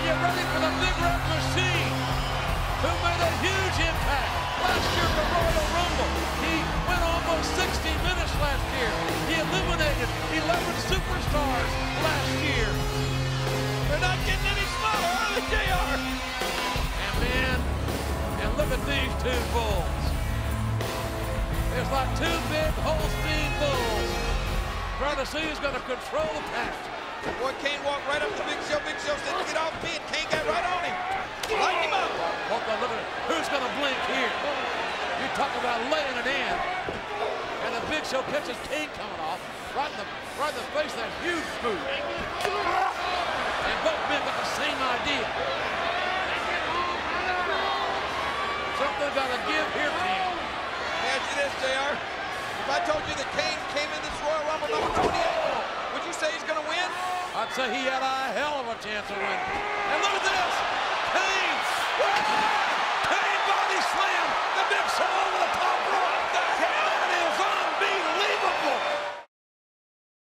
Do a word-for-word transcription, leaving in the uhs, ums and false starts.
get ready for the Big Red Machine, who made a huge impact last year at the Royal Rumble. He went almost sixty minutes last year. He eliminated eleven superstars last year. They're not getting any smaller, are they, J R? And man, and look at these two bulls. It's like two big Holstein bulls trying to see who's going to control the pack. Boy, Kane walked right up to Big Show. Big Show said to get off me, and Kane got right on him. Lighten him up. Look, look at who's going to blink here. You talk about laying it in. And the Big Show catches Kane coming off. Right in the, right in the face of that huge boot. And both men got the same idea. Something's got to give here, King. Imagine this, J R. If I told you that Kane came in this Royal Rumble number twenty-eight, would you say he's going to win? I'd say he had a hell of a chance of winning. And look at this. Kane.